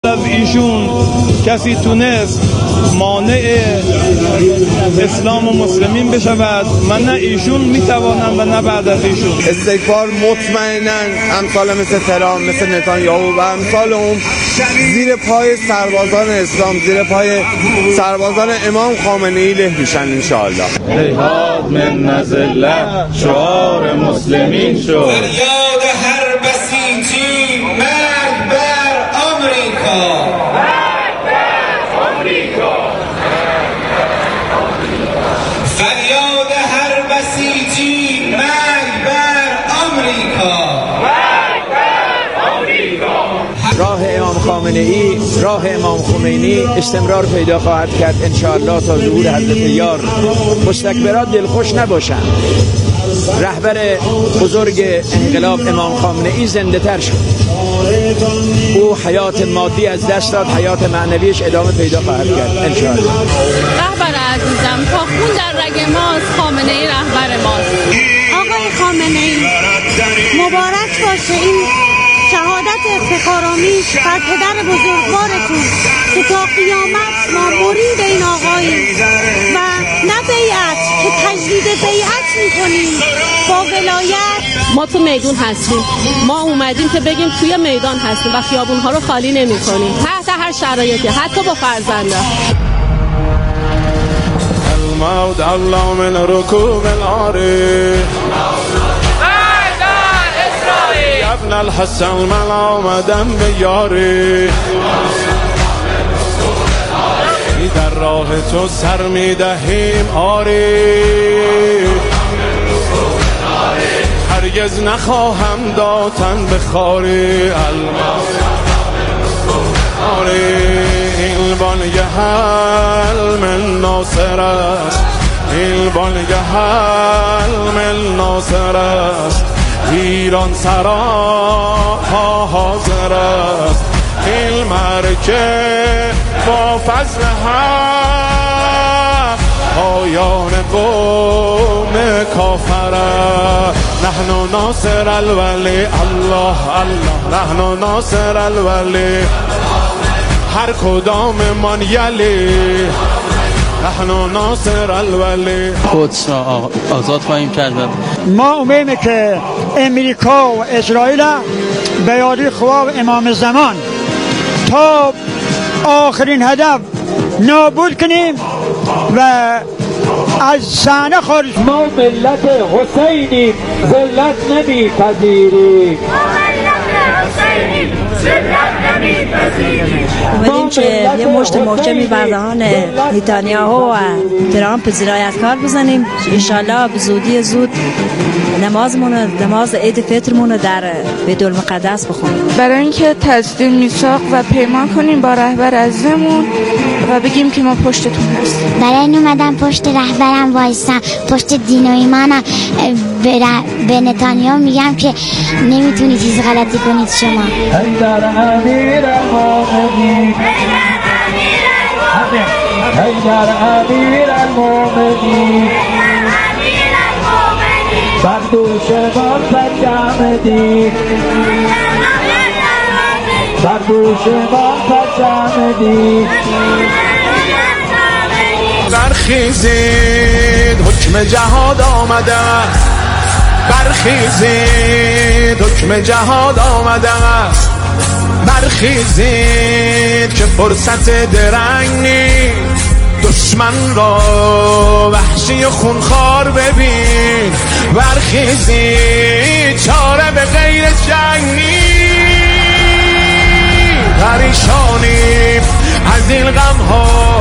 از ایشون کسی تونست مانع اسلام و مسلمین بشود من نه ایشون میتوانم و نه بعد از ایشون. استکبار مطمئناً امثال مثل ترامپ، مثل نتانیاهو و امثال اون زیر پای سربازان اسلام، زیر پای سربازان امام خامنه‌ای له میشن انشاءالله. جهاد من نزله شعار مسلمین شد. فریاد هر بسیجی مرگ بر آمریکا، مرگ بر آمریکا. فریاد هر بسیجی مرگ بر آمریکا، مرگ بر آمریکا. راه امام خامنه‌ای، راه امام خمینی استمرار پیدا خواهد کرد انشاءالله تا ظهور حضرت یار. مستکبرات دلخوش نباشند. رهبر بزرگ انقلاب امام خامنه‌ای زنده تر شد. او حیات مادی از دست داد، حیات معنویش ادامه پیدا خواهد کرد انشاءالله. رهبر عزیزم تا خون در رگ ماست، خامنه‌ای رهبر ماست. آقای خامنه‌ای مبارک باشه این شهادت افتخارآمیز بر پدر بزرگوارتون که تا قیامت ما مرید این آقاییم و نه بیعت که تجدید بیعت میکنیم با ولایت. ما تو میدون هستیم، ما اومدیم که بگیم توی میدان هستیم و خیابونها رو خالی نمی کنیم تحت هر شرایطی، حتی با فرزنده. الموت الله من ركوب العاری ابن الحسن من آمدم به یاری، در راه تو سر می دهیم آری، هرگز نخواهم دادن به خاری. آری این بانگه حل من ناصر است، این بانگه حل من ناصر است، ایران سرا حاضر است، این مرکه با فضل حق پایان قوم کافر است. نحن ناصر الولی الله الله، نحن ناصر الولی هر کدام من یلی، نحن ناصر الولی. قدس را آزاد خواهیم کرد. ما امیدیم که امریکا و اسرائیل به یاری خواب امام زمان تا آخرین هدف نابود کنیم و از صحنه خارج. ما ملت حسینی ذلت نمیپذیریم، امیدیم که یه مشت محکمی بر دهان نتانیاهو و ترامپ زیرایتکار بزنیم. انشالله به زودی زود نماز عید فطرمون در بیت المقدس بخونیم، برای اینکه تجدید میثاق و پیمان کنیم با رهبر عزیزمون و بگیم که ما پشتتون هستیم. برای این اومدم پشت رهبرم وایسم، پشت دین و ایمانم. به نتانیاهو میگم که نمیتونی چیز غلطی کنید شما. حیدر امیر المومنین، حیدر امیر المومنین، بر دوش ما سجمدی، بر دوش ما سجمدی. برخیزید حکم جهاد آمده، برخیزید حکم جهاد آمده، برخیزید که فرصت درنگ نیست. دشمن را وحشی و خونخوار ببین، برخیزید چاره به غیر جنگ نیست. پریشانیم از این غم ها،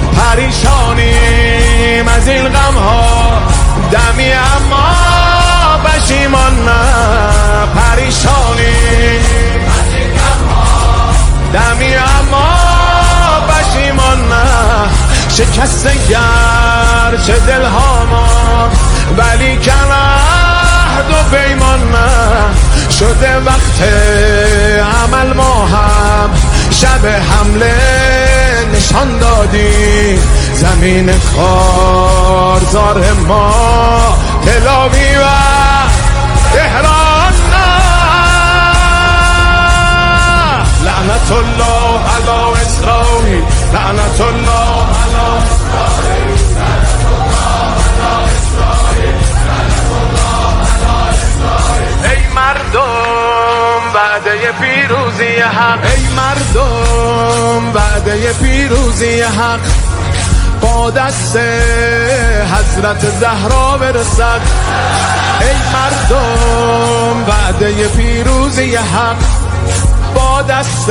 پریشانیم از این غم ها، دمی اما پشیمان نه. پریشانیم از این غم ها، دمی اما پشیمان نه. شکسته گرچه دل ها ما، ولی کن عهد و پیمان نه. شده وقت عمل، ما هم شب حمله نشان دادیم. زمین کارزار ما تلاوی و تهران نه. لعنت الله لعنت الله ای مردم وعده پیروزی حق، ای مردم وعده پیروزی حق با دست حضرت زهرا برسد. ای مردم وعده پیروزی حق با دست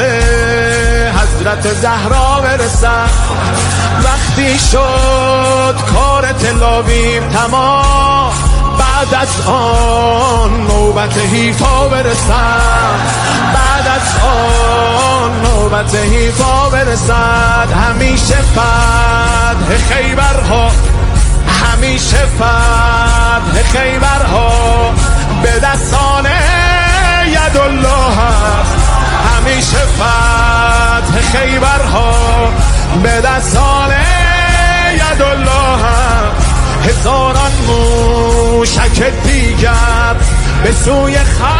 حضرت زهرا برسد. وقتی شد کار تلاویب تمام، بعد از آن نوبت حیفا برسد. بعد از آن نوبت حیفا برسد. همیشه فتح خیبرها، همیشه فتح خیبرها به دستان یدالله است. همیشه فتح خیبرها به دستان یدالله است. هزاران موشک دیگر به سوی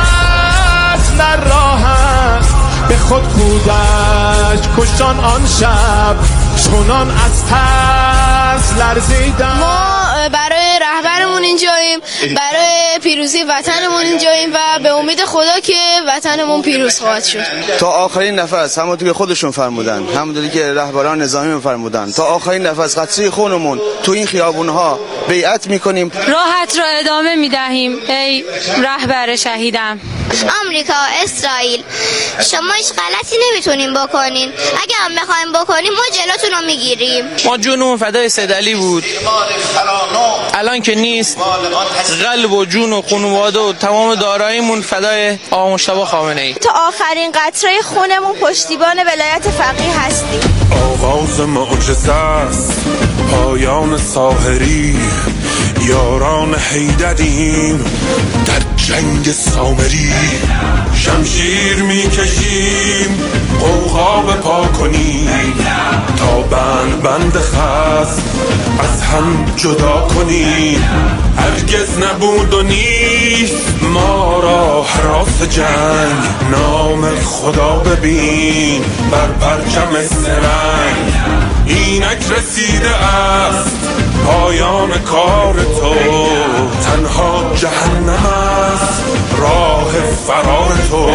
خصم در راه است. به خود کودک کشان آن شب، چونان از ترس لرزیدن. ما برای رهبرمون اینجاییم، برای پیروزی وطنمون اینجاییم و به امید خدا که وطنمون پیروز خواهد شد. تا آخرین نفس، همونطور که خودشون فرمودن، همونطوری که رهبران نظامی فرمودن، تا آخرین نفس قطره خونمون تو این خیابونها بیعت میکنیم. راحت را ادامه میدهیم ای رهبر شهیدم. آمریکا، اسرائیل، شما هیچ غلطی نمیتونین بکنین. اگه هم بخوایم بکنیم ما جلوتون رو میگیریم. ما جونمون فدای سید علی بود، الان که نیست قلب و جون و خانواده و تمام داراییمون فدای آقا مجتبی خامنه ای. تا آخرین قطره خونمون پشتیبان ولایت فقیه هستیم. آغاز معجزه است، پایان ساحری، یاران حیدریم در جنگ سامری. شمشیر میکشیم غوغا بپا کنیم، تا بند خصم از هم جدا کنیم. هرگز نبود و نیست ما را هراس جنگ، نام خدا ببین بر پرچم سرنگ. اینک رسیده است پایان کار تو، تنها جهنم است راه فرار تو.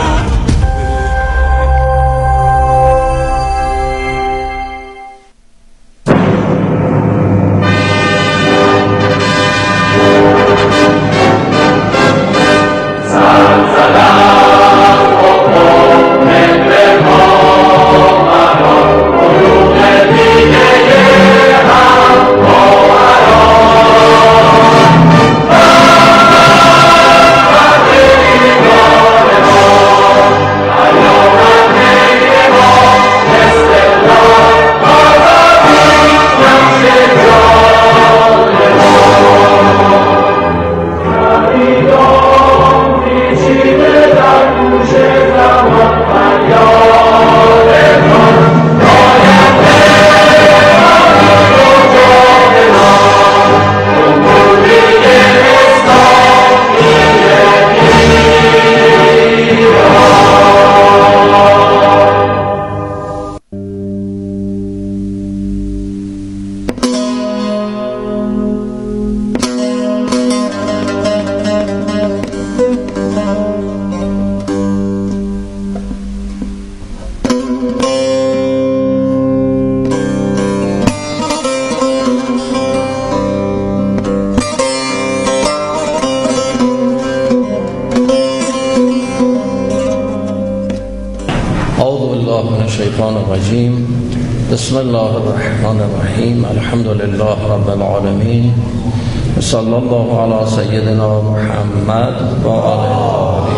بسم الله الرحمن الرحیم. الحمد لله رب العالمین و صلی الله علی سیدنا محمد و آله.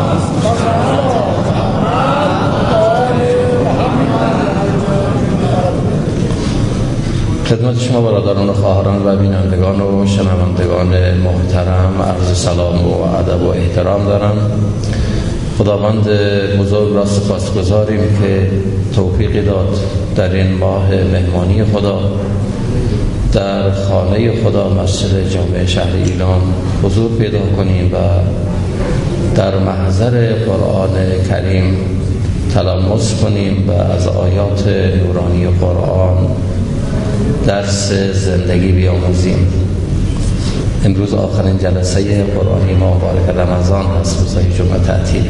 خدمت شما برادران و خواهران و بینندگان و شنوندگان محترم عرض سلام و ادب و احترام دارم. خداوند بزرگ را سپاسگزاریم که توفیقی داد در این ماه مهمانی خدا در خانه خدا مسجد جامع شهر ایلام حضور پیدا کنیم و در محضر قرآن کریم تلمس کنیم و از آیات نورانی قرآن درس زندگی بیاموزیم. امروز آخرین جلسه قرآنی ما مبارک رمضان هست، روزهای جمعه تعطیل.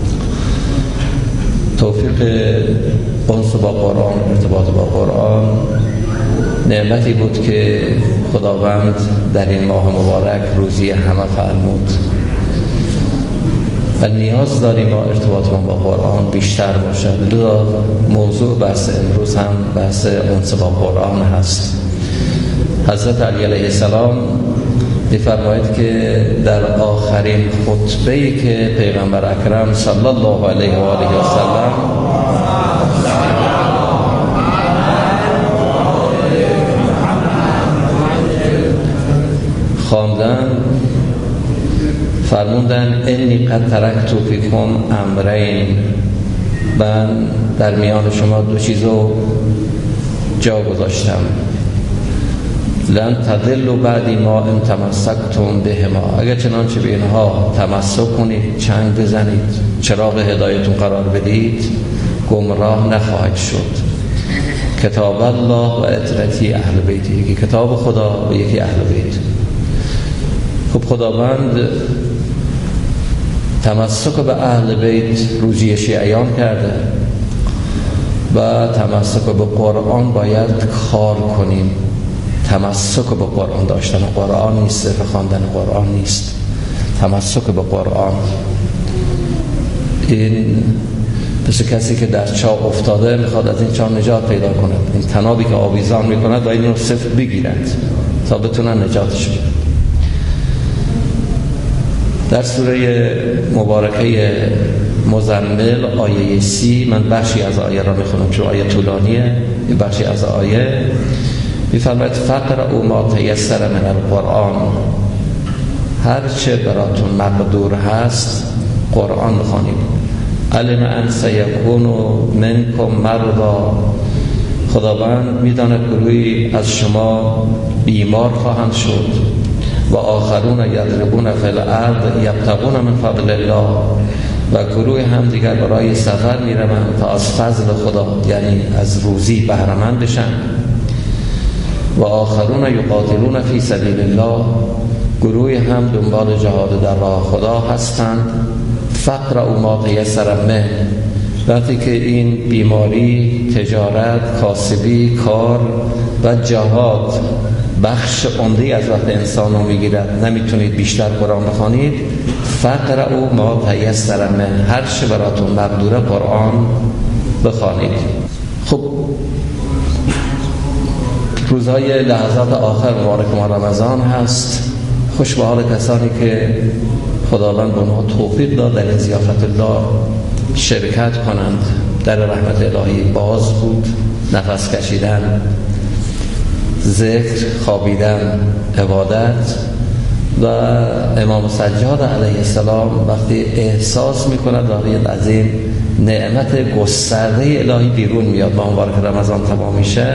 توفیق انس با قرآن، ارتباط با قرآن نعمتی بود که خداوند در این ماه مبارک روزی همه فرمود و نیاز داریم ما ارتباطمون با قرآن بیشتر باشد. لذا موضوع بحث امروز هم بحث انس با قرآن هست. حضرت علی علیه السلام می‌فرماید که در آخرین خطبه‌ای که پیغمبر اکرم صلی الله علیه و آله و سلم خواندن فرمودن انی قد ترکت فیکم امرین، من در میان شما دو چیزو جا گذاشتم، لن تضلوا بعدی ما ان تمسکتم بهما، اگر چنانچه به اینها تمسک کنید، چنگ بزنید، چراغ هدایتون قرار بدید، گمراه نخواهید شد. کتاب الله و اطرتی اهل بیتی، یکی کتاب خدا و یکی اهل بیت. خب خداوند تمسک به اهل بیت روزی شیعیان کرده و تمسک به قرآن باید کار کنیم. تمسک به قرآن داشتن قرآن نیست، صرف خواندن قرآن نیست، تمسک به قرآن. این مثل کسی که در چاه افتاده میخواد از این چاه نجات پیدا کند، این تنابی که آویزان میکند و این رو صرف بگیرند تا بتونن نجاتش بدن. در سوره مبارکه مزمل آیه 30 من بخشی از آیه را میخونم چون آیه طولانیه. یه بخشی از آیه میفرماید فقرؤوا ما تیسر من القرآن، هر چه براتون مقدور هست قرآن بخوانید. علم ان سیکون منکم مرضی، خداوند میداند گروهی از شما بیمار خواهند شد و آخرون یضربون فی الارض یبتغون من فضل الله، و گروه هم دیگر برای سفر میروند تا از فضل خدا یعنی از روزی بهره مند بشن. و آخرون یقاتلون فی سبیل الله، گروه هم دنبال جهاد در راه خدا هستند. فقرؤوا ما تیسر منه، وقتی که این بیماری، تجارت، کاسبی، کار و جهاد بخش عمده از وقت انسان رو میگیرد، نمیتونید بیشتر قرآن بخوانید، فقرؤوا ما تیسر منه، هر چه براتون مقدوره قرآن بخوانید. خب روزهای لحظات آخر مبارک ما رمضان هست. خوش به حال کسانی که خداوند به اونها توفیق داد در این ضیافت الله شرکت کنند. در رحمت الهی باز بود، نفس کشیدن، ذکر، خوابیدن، عبادت. و امام سجاد علیه السلام وقتی احساس میکند دارید از این نعمت گسترده الهی بیرون میاد، با مبارک رمضان تمام میشه،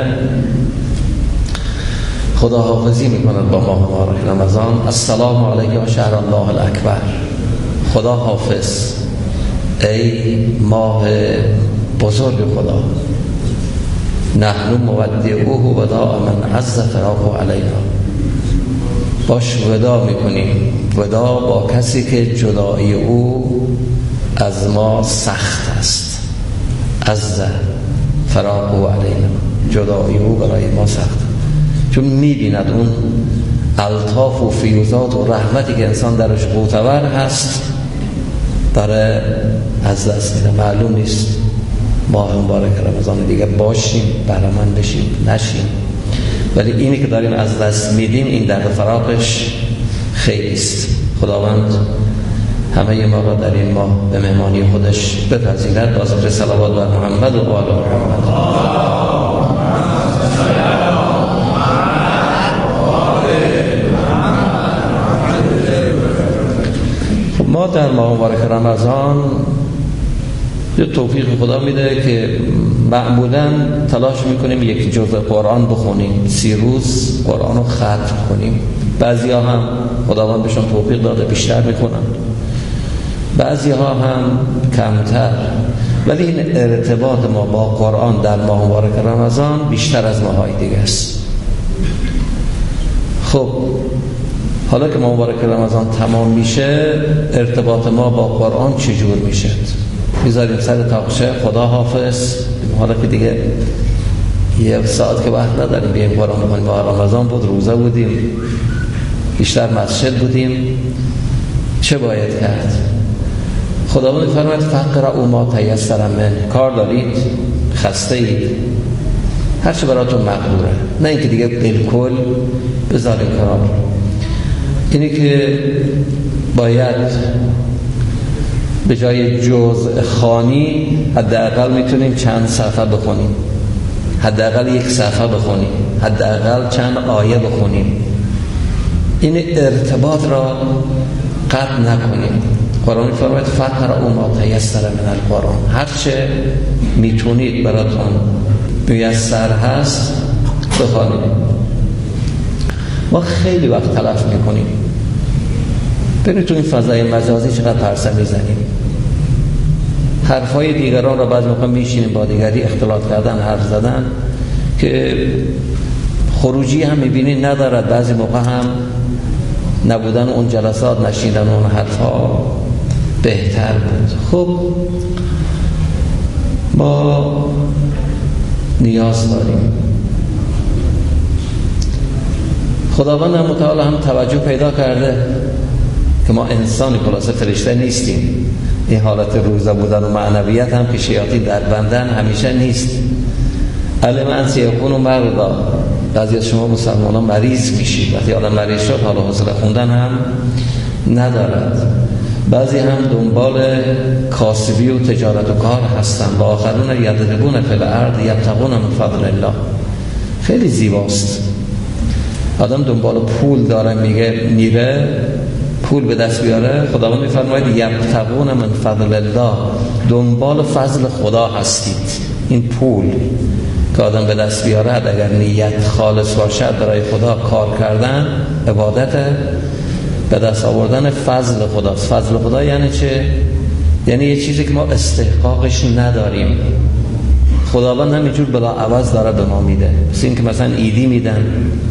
خداحافظی میکند با ماه مبارک رمضان. السلام علیکم شهر الله الاکبر، خدا حافظ ای ماه بزرگ خدا، نحن مودعوه وداع من عز فراقه علینا، باش ودا میکنیم، ودا با کسی که جدایی او از ما سخت است. عز فراقه علینا، جدایی او برای ما سخت، چون میبیند اون الطاف و فیوزات و رحمتی که انسان درش معتبر هست داره از دست میده. معلوم نیست ماه مبارک رمضان دیگه باشیم، بهره‌مند بشیم، نشیم، ولی اینی که داریم از دست میدیم این درد فراقش خیلی است. خداوند همه ما را در این ماه به مهمانی خودش بپذیرد. با ذکر صلوات بر محمد و آل محمد. ما در ماه مبارک رمضان یه توفیق خدا میده که معمولا تلاش میکنیم یک جزء قرآن بخونیم، 30 روز قرآن رو ختم کنیم. بعضی ها هم خداوند بهشون توفیق داده بیشتر میکنن، بعضی ها هم کمتر. ولی این ارتباط ما با قرآن در ماه مبارک رمضان بیشتر از ماهای دیگه است. خب حالا که ماه مبارک رمضان تمام میشه، ارتباط ما با قرآن چجور میشه؟ میذاریم سر طاقچه خدا حافظ، حالا که دیگه یه ساعت که وقت نداریم بیایم قرآن بخونیم. ماه رمضان بود، روزه بودیم، بیشتر مسجد بودیم، چه باید کرد؟ خداوند فرماید فقرأوا ما تیسر منه. کار دارید، خسته اید، هر چه براتون مقدوره، نه اینکه دیگه بالکل بذارین کار. اینی که باید به جای جزء خوانی حداقل میتونیم چند صفحه بخونیم، حداقل یک صفحه بخونیم، حداقل چند آیه بخونیم. این ارتباط را قطع نکنیم. قرآن فرماید فقرأوا ما تیسر من القرآن، هر چه میتونید براتون میسر هست بخونید. ما خیلی وقت تلف میکنیم، ببینید تو این فضای مجازی چقدر پرسه میزنیم، حرفای دیگران را بعضی موقع میشینیم با دیگری اختلاط کردن، حرف زدن که خروجی هم میبینید ندارد. بعضی موقع هم نبودن اون جلسات، نشیدن اون حرفا بهتر بود. خب ما نیاز داریم. خداوند هم متعال هم توجه پیدا کرده که ما انسانی خلاصه فرشته نیستیم. این حالت روزه بودن و معنویت هم که شیاطین در بندن همیشه نیست. علم ان سیکون مرضا، بعضی از شما مسلمان ها مریض میشید، وقتی آدم مریض شد حالا حوصله خوندن هم ندارد. بعضی هم دنبال کاسبی و تجارت و کار هستن و آخرون یضربون فی الارض یبتغون من فضل الله. خیلی زیباست. آدم دنبال پول داره میره پول به دست بیاره. خداوند میفرماید یبتغون من فضل الله، دنبال فضل خدا هستید. این پول که آدم به دست بیاره اگر نیت خالص باشد برای خدا کار کردن، عبادت، به دست آوردن فضل خداست. فضل خدا یعنی چه؟ یعنی یه چیزی که ما استحقاقش نداریم، خداوند همینجور بلا عوض داره به ما میده. مثل این که مثلا ایدی میدن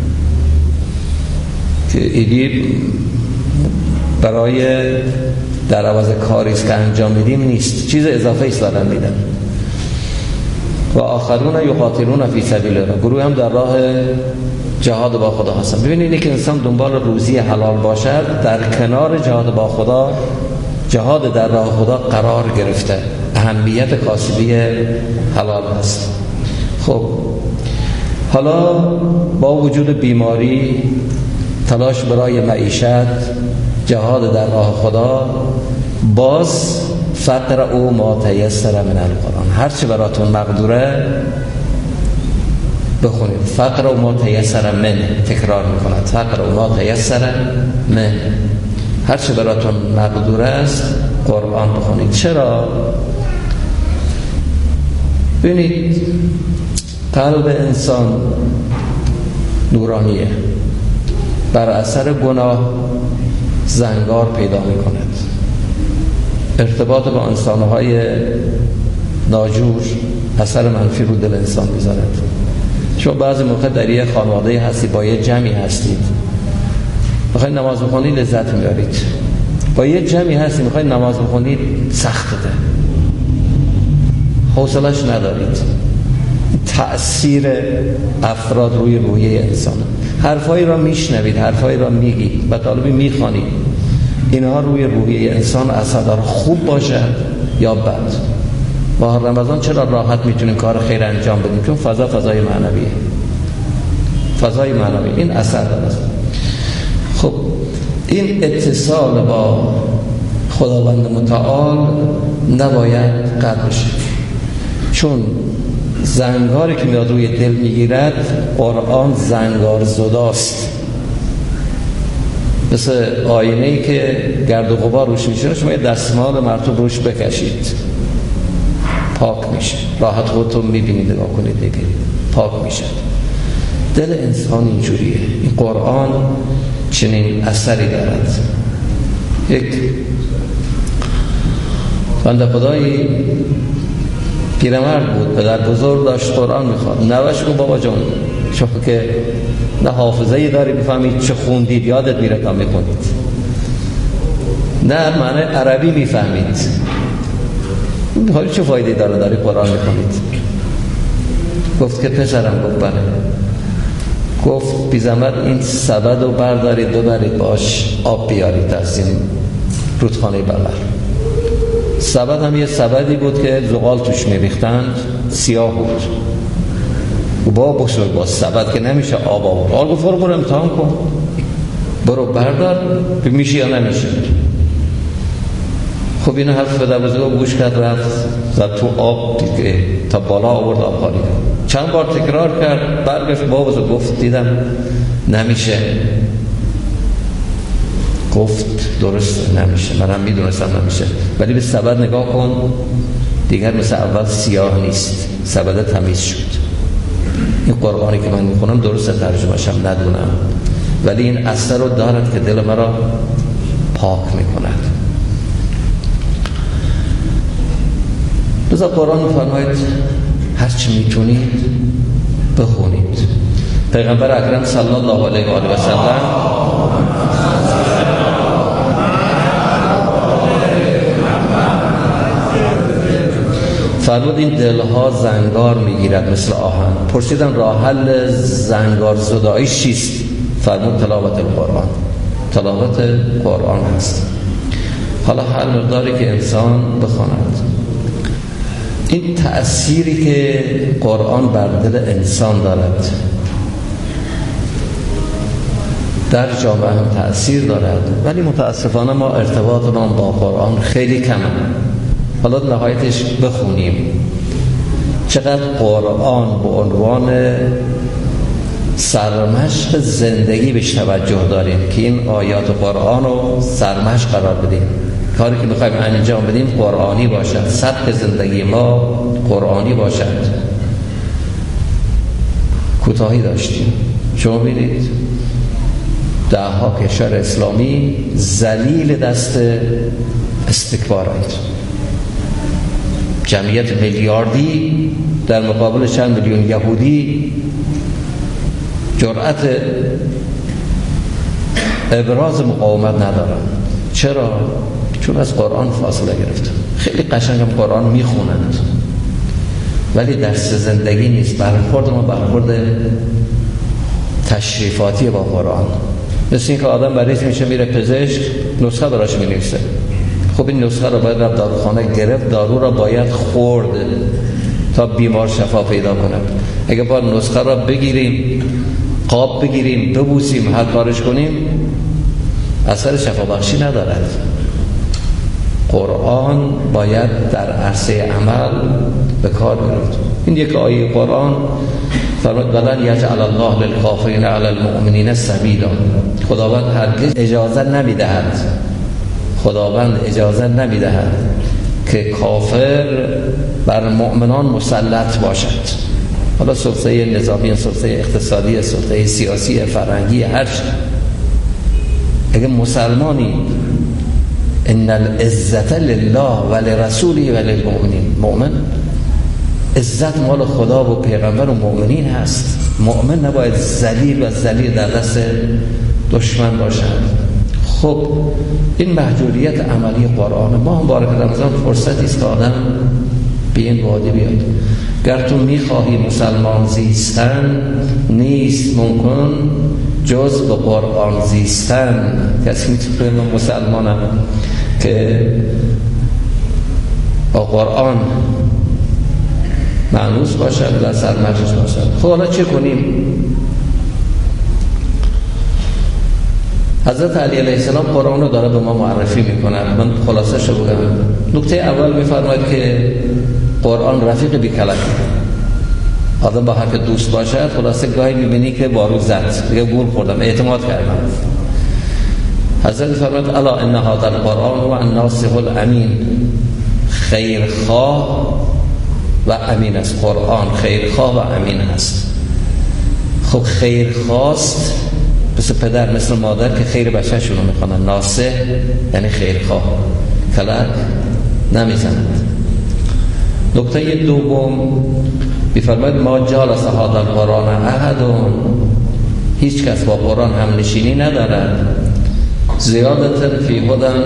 که ایدی برای در عوض کاریست که انجام میدیم نیست، چیز اضافه ایست دارن میدن. و آخرون یقاتلون فی سبیل الله، گروه هم در راه جهاد با خدا هستن. ببینید که انسان دنبال روزی حلال باشد، در کنار جهاد با خدا، جهاد در راه خدا قرار گرفته، اهمیت کاسبی حلال است. خب حالا با وجود بیماری، تلاش برای معیشت، جهاد در راه خدا، باز فقرأوا ما تیسر من القرآن، هر چه براتون مقدوره بخونید. فقرأوا ما تیسر من، تکرار میکند فقرأوا ما تیسر من، هر چه براتون مقدوره است قرآن بخونید. چرا؟ ببینید قلب انسان نورانیه، بر اثر گناه زنگار پیدا میکند، ارتباط با انسانهای ناجور اثر منفی رو دل انسان میذارد. شما بعضی موقع در یه خانواده هستی، با یه جمعی هستید، میخواید نماز بخونید لذت میبرید، با یه جمعی هستید میخواید نماز بخونید سخته، حوصله‌اش ندارید. تأثیر افراد روی روحیه انسان، حرفایی را میشنوید، حرفایی را میگید، به طالبی میخوانید، اینها روی روحیه انسان اثر داره، خوب باشد یا بد. با رمضان چرا راحت میتونیم کار خیر انجام بدیم؟ چون فضای معنویه، فضای معنوی این اثر داره. خب این اتصال با خداوند متعال نباید قطع بشه، چون زنگاری که میاد روی دل میگیرد، قرآن زنگار زداست، مثل آینه‌ای که گرد و غبار روش میشه، شما یه دستمال مرطوب روش بکشید پاک میشه، راحت خودتون میبینید، نگاه کنید ببینید پاک میشه. دل انسان اینجوریه. این قرآن چنین اثری دارد. یک بنده خدایی پیرمرد بود، پدر بزرگ داشت قرآن میخواد. نوش گفت بابا جان چون که نه حافظه‌ای داری بفهمید چه خوندید یادت میره تا میخونید، نه معنی عربی میفهمید، چه فایده داری قرآن میخونید؟ گفت که پسرم. گفت بله. گفت بی زحمت این سبد رو بردارید ببرید باش آب بیارید از این رودخانه بغل. سبد هم یه سبدی بود که زغال توش میریختند، سیاه بود. و بابا بزرگ با سبد که نمیشه آب آورد. گفت برو امتحان کن، برو بردار میشه یا نمیشه. خب این حرف پدر بزرگ گوش کرد، رفت زد تو آب دیگه تا بالا آورد آب خالی. چند بار تکرار کرد، برگشت بابا بزرگ گفت دیدم نمیشه. گفت درسته نمیشه، منم میدونستم نمیشه، ولی به سبد نگاه کن دیگر مثل اول سیاه نیست، سبد تمیز شد. این قرآنی که من میخونم درسته ترجمه‌اش هم ندونم، ولی این اثر رو دارد که دل مرا پاک میکند. لذا قرآن میفرماید هر چی میتونید بخونید. پیغمبر اکرم صلی الله علیه و آله و سلم فرمود این دلها زنگار میگیرد مثل آهن. پرسیدن راه حل زنگار زدایی چیست؟ فرمود تلاوت القرآن. تلاوت قرآن هست. حالا هر مقداری که انسان بخواند، این تأثیری که قرآن بر دل انسان دارد در جامعه هم تأثیر دارد، ولی متاسفانه ما ارتباطمان با قرآن خیلی کمه. حالا نهایتش بخونیم چقدر قرآن به عنوان سرمشق زندگی بهش توجه داریم که این آیات قرآن رو سرمشق قرار بدیم. کاری که میخوایم انجام بدیم قرآنی باشد، سبک زندگی ما قرآنی باشد. کوتاهی داشتیم. شما ببینید ده‌ها کشور اسلامی ذلیل دست استکبارند. جمعیت میلیاردی در مقابل چند میلیون یهودی جرأت ابراز مقاومت ندارن. چرا؟ چون از قرآن فاصله گرفتن. خیلی قشنگ هم قرآن میخونند ولی درس زندگی نیست. برخورد ما برخورد تشریفاتی با قرآن. مثل این که آدم مریض میشه میره پزشک، نسخه براش مینویسه. خب این نسخه رو باید رفت داروخانه گرفت، دارو رو باید خورد تا بیمار شفا پیدا کند. اگه با نسخه رو بگیریم، قاب بگیریم، ببوسیم، هر کارش کنیم، اثر شفا بخشی ندارد. قرآن باید در عرصه عمل به کار گرفت. این یک آیه قرآن فرمود ولن یجعل الله للکافرین علی المؤمنین سبیلا. خداوند هرگز اجازه نمیدهد، خداوند اجازه نمیدهد که کافر بر مؤمنان مسلط باشد. حالا سلطه نظامی، سلطه اقتصادی، سلطه سیاسی، فرهنگی، هر چی. اگه مسلمانی ان العزة لله ولرسوله وللمؤمنین، مؤمن عزت مال خدا و پیغمبر و مؤمنین هست. مؤمن نباید ذلیل و ذلیل در دست دشمن باشد. خب این محجوریت عملی قرآن ما هم بارک رمضان فرصتی است که آدم به این وادی بیاد. گر تو میخواهی مسلمان زیستن، نیست ممکن جز به قرآن زیستن. کسی میتونه من مسلمانم که با قرآن معنوس باشد و سرمشق باشد. خب حالا چه کنیم؟ حضرت علی علیه السلام قرآن رو داره به ما معرفی میکنه. من خلاصه شو بگم. نکته اول میفرماید که قرآن رفیق بی کلک. آدم با هر که دوست باشد، خلاصه گاهی میبینی که بارو زد، دیگه گول خوردم، اعتماد کردم. حضرت فرماید الا ان هذا القرآن و الناصح الامین. خیرخواه و امین است. قرآن خیرخواه و امین است. خب خیرخواست مثل پدر مثل مادر که خیر بچه‌شون رو میخوانن. ناصح یعنی خیرخواه، کلک نمیزنند. نکته دوم می‌فرماید ما جالس هذا القرآن احد، هیچ کس با قرآن هم نشینی ندارد، زیادت فی هدن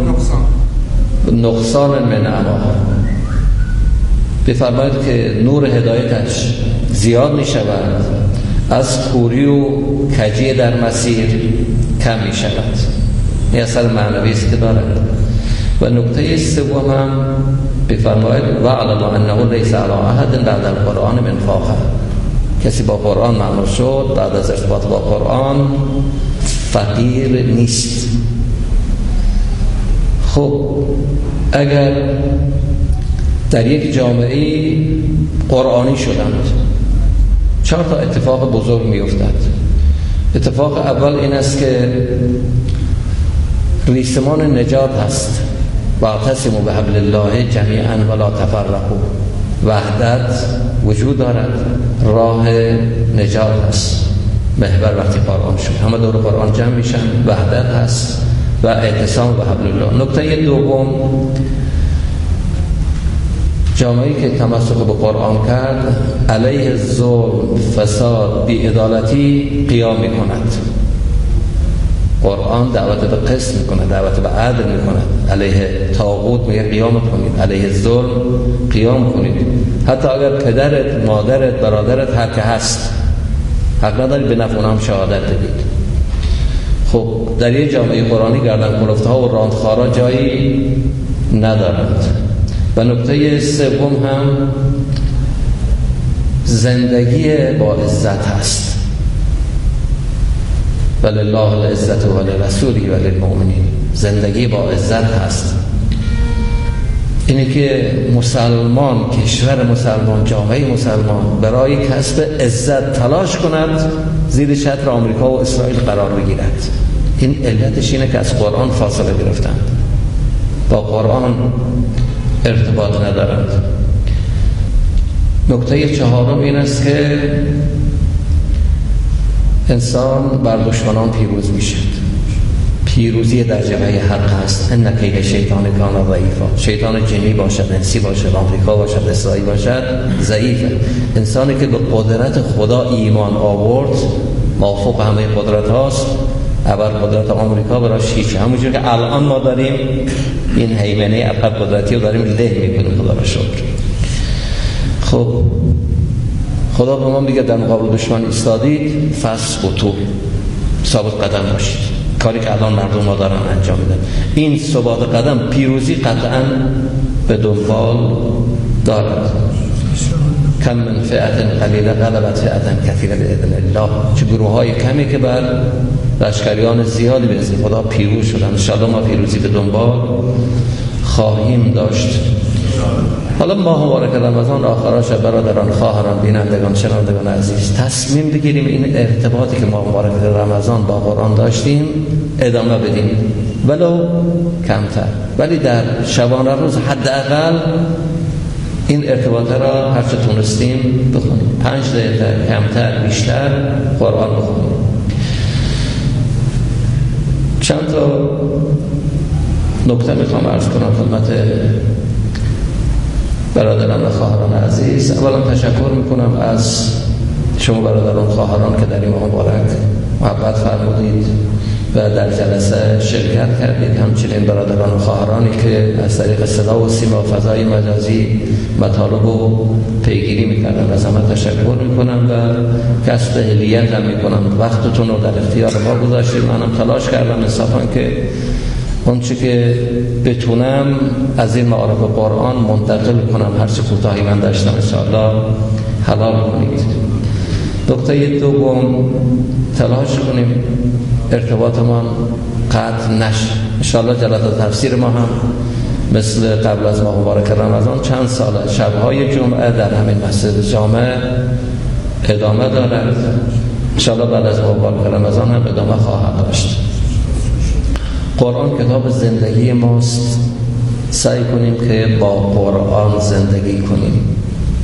نقصان من عما، بفرماید که نور هدایتش زیاد می شود، از کوری و کجی در مسیر کم می شود. این اثر معنوی است که دارد. و نکته سوم هم بفرماید و علم انه لیس علی احد بعد القرآن من فاخر، کسی با قرآن مأمور شد بعد از ارتباط با قرآن فقیر نیست. خب اگر در یک جامعه قرآنی شدند 4 تا اتفاق بزرگ می افتد. اتفاق اول این است که ریسمان نجات هست، واعتصموا بحبل الله جمیعا ولا تفرقوا، وحدت وجود دارد، راه نجات هست. محور وقتی قرآن شد همه دور قرآن جمع میشن، وحدت هست و اعتصام به حبل الله. نکته دوم، جامعه‌ای که تمسک به قرآن کرد علیه ظلم، فساد، بی‌عدالتی قیام میکند. قرآن دعوت به قسط میکنه، دعوت به عدل میکنه. علیه طاغوت میگه قیام کنید، علیه ظلم قیام کنید. حتی اگر پدرت، مادرت، برادرت هر که هست حق نداری به نفع اونم شهادت بدید. خب در یک جامعه قرآنی گردن کلفته ها و راندخارا جایی ندارند. و نکته سوم هم زندگی با عزت هست. ولله العزت ولرسوله وللمؤمنین، زندگی با عزت هست. اینه که مسلمان، کشور مسلمان، جامعه مسلمان برای کسب عزت تلاش کند زیر چتر آمریکا و اسرائیل قرار بگیرد. این علتش اینه که از قرآن فاصله گرفتند، با قرآن ارتباط ندارند. نکته چهارم این است که انسان بر دشمنان پیروز میشه. پیروزی در جبهه حق هست. ان کید شیطان کان ضعیفا، شیطان جنی باشد، انسی باشد، آمریکا باشد، اسرائیل باشد، ضعیفه. انسانی که به قدرت خدا ایمان آورد موافق همه قدرت هاست، اول قدرت آمریکا براش هیچ، همونجور که الان ما داریم این هیمنه عقب قدرتی رو داریم له میکنیم، خدا را شکر. خب خدا به ما میگه در مقابل دشمن ایستادید فثبتوا، ثابت قدم باشید. کاری که الان مردم ما دارن انجام میدن، این ثبات قدم پیروزی قطعا به دنبال دارد. کم من فئة قلیله غلبت فئة کثیره باذن الله، چه گروه های کمی که بر لشکریان زیادی به اذن خدا پیروز شدن. ان شاء الله ما پیروزی به دنبال خواهیم داشت. حالا ماه مبارک رمضان آخراش برادران، خواهران، بینندگان، شنوندگان عزیز، تصمیم بگیریم این ارتباطی که ماه مبارک رمضان با قرآن داشتیم ادامه بدیم، ولو کمتر، ولی در شبانه روز حداقل این ارتباط را هر چه تونستیم بخونیم. 5 دقیقه کمتر بیشتر قرآن بخونیم. چند تا نکته میخوام عرض کنم خدمت برادران و خواهران عزیز. اولا تشکر میکنم از شما برادران خواهران که در این ماه مبارک محبت فرمودید و در جلسه شرکت کردید. همچنین برادران و خواهرانی که از طریق صدا و سیما و فضای مجازی مطالب رو پیگیری میکردن، از همه تشکر میکنم و کسب اهلیت هم میکنم. وقتتون رو در اختیار ما گذاشتید. منم تلاش کردم انصافا که اونچه که بتونم از این معارف قرآن منتقل کنم، هرچه کوتاهی من داشتم انشاءالله حلال کنید. نکته دوم، تلاش کنیم ارتباطمان قطع نشه. انشاءالله جلسات تفسیر ما هم مثل قبل از ماه مبارک رمضان چند ساله شبهای جمعه در همین مسجد جامع ادامه دارد. انشاءالله بعد از ماه مبارک رمضان هم ادامه خواهد داشت. قرآن کتاب زندگی ماست. سعی کنیم که با قرآن زندگی کنیم.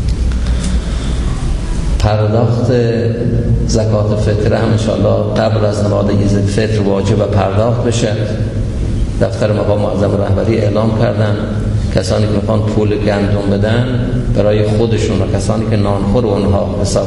پرداخت زکات فطر هم انشاءالله قبل از نماز عید فطر واجب پرداخت بشه. دفتر مقام معظم رهبری اعلام کردن کسانی که میخوان پول گندم بدن برای خودشون و کسانی که نانخور اونها حساب